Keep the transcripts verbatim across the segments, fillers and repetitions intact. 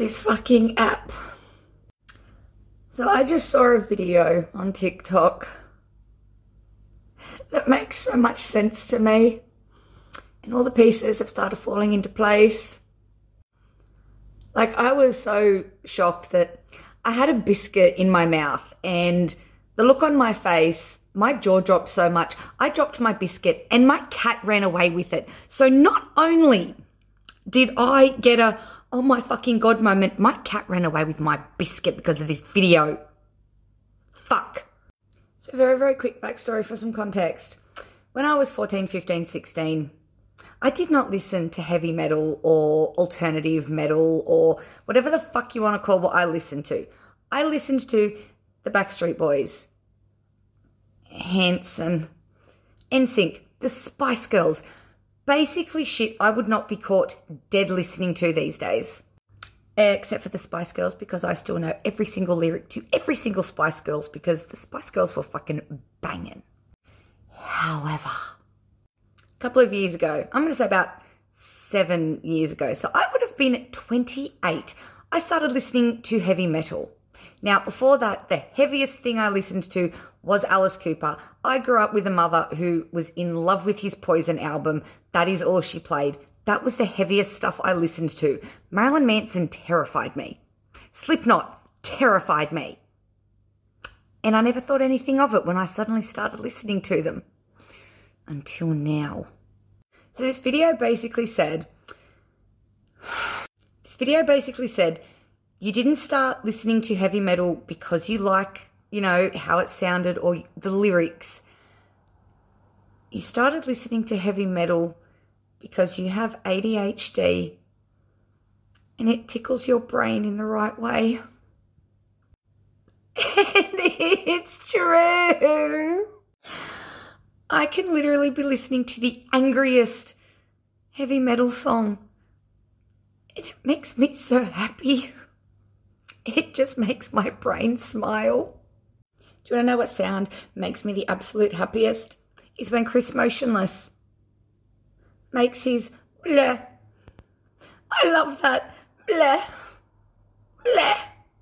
this fucking app. So I just saw a video on TikTok that makes so much sense to me, and all the pieces have started falling into place. Like, I was so shocked that I had a biscuit in my mouth, and the look on my face, my jaw dropped so much. I dropped my biscuit and my cat ran away with it. So not only did I get a, oh my fucking God moment, my cat ran away with my biscuit because of this video. Fuck. So very, very quick backstory for some context. When I was fourteen, fifteen, sixteen, I did not listen to heavy metal or alternative metal or whatever the fuck you want to call what I listened to. I listened to the Backstreet Boys, Hanson, N Sync, the Spice Girls. Basically shit I would not be caught dead listening to these days. Except for the Spice Girls, because I still know every single lyric to every single Spice Girls, because the Spice Girls were fucking banging. However, a couple of years ago, I'm going to say about seven years ago, so I would have been twenty-eight, I started listening to heavy metal. Now, before that, the heaviest thing I listened to was Alice Cooper. I grew up with a mother who was in love with his Poison album. That is all she played. That was the heaviest stuff I listened to. Marilyn Manson terrified me. Slipknot terrified me. And I never thought anything of it when I suddenly started listening to them. Until now. So this video basically said, this video basically said, you didn't start listening to heavy metal because you like, you know, how it sounded or the lyrics. You started listening to heavy metal because you have A D H D and it tickles your brain in the right way. And it's true. I can literally be listening to the angriest heavy metal song and it makes me so happy. It just makes my brain smile. Do you want to know what sound makes me the absolute happiest? Is when Chris Motionless makes his bleh. I love that. Bleh. Bleh.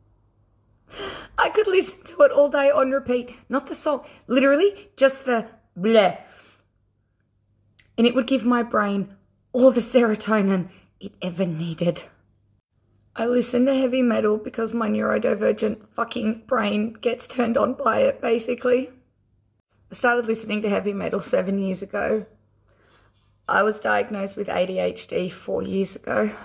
I could listen to it all day on repeat. Not the song. Literally, just the bleh. And it would give my brain all the serotonin it ever needed. I listen to heavy metal because my neurodivergent fucking brain gets turned on by it, basically. I started listening to heavy metal seven years ago. I was diagnosed with A D H D four years ago.